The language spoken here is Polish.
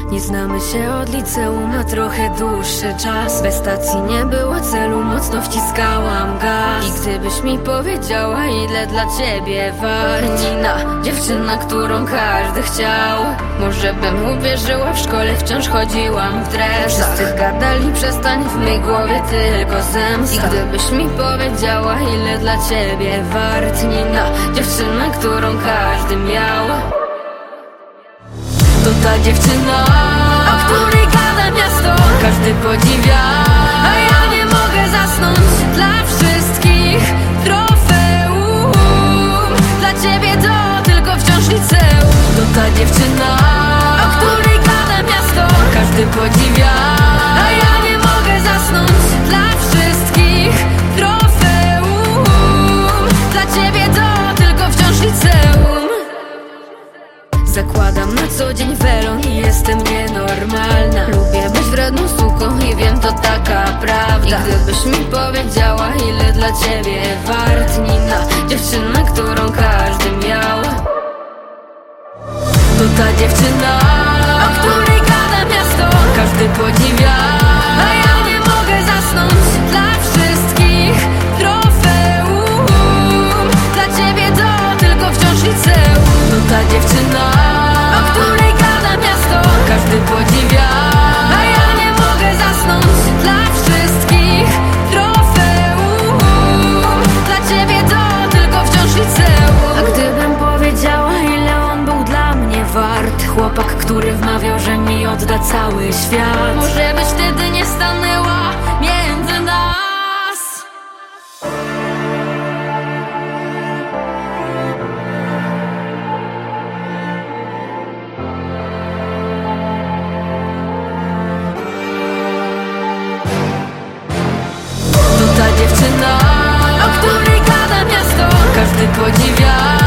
Nie znamy się od liceum, a trochę dłuższy czas. Bez stacji nie było celu, mocno wciskałam gaz. I gdybyś mi powiedziała, ile dla ciebie wart Nina, dziewczyna, którą każdy chciał, może bym uwierzyła, w szkole wciąż chodziłam w dresach. Wszyscy gadali, przestań, w mej głowie tylko zemsta. I gdybyś mi powiedziała, ile dla ciebie wart Nina, dziewczyna, którą każdy miał, to ta dziewczyna, o której gada miasto, każdy podziwia, a ja nie mogę zasnąć. Dla wszystkich trofeum, dla ciebie to tylko wciąż liceum. To ta dziewczyna, o której gada miasto, każdy podziwia, a ja nie mogę zasnąć. Dla wszystkich trofeum, dla ciebie to tylko wciąż liceum. Zakładam na co dzień welon i jestem nienormalna. Lubię być wredną suką i wiem, to taka prawda. I gdybyś mi powiedziała, ile dla ciebie wart Nina, dziewczyna, którą każdy miał, to ta dziewczyna, o której gada miasto, każdy podziwia, a ja nie mogę zasnąć. Dla wszystkich trofeum, dla ciebie to tylko wciąż liceum. To ta dziewczyna, o której gada miasto, każdy podziwia, a ja nie mogę zasnąć. Dla wszystkich trofeum, dla ciebie to tylko wciąż liceum. A gdybym powiedziała, ile on był dla mnie wart, chłopak, który wmawiał, że mi odda cały świat, może byś wtedy nie stanęła między nas. To ta dziewczyna, o której gada miasto, każdy podziwia,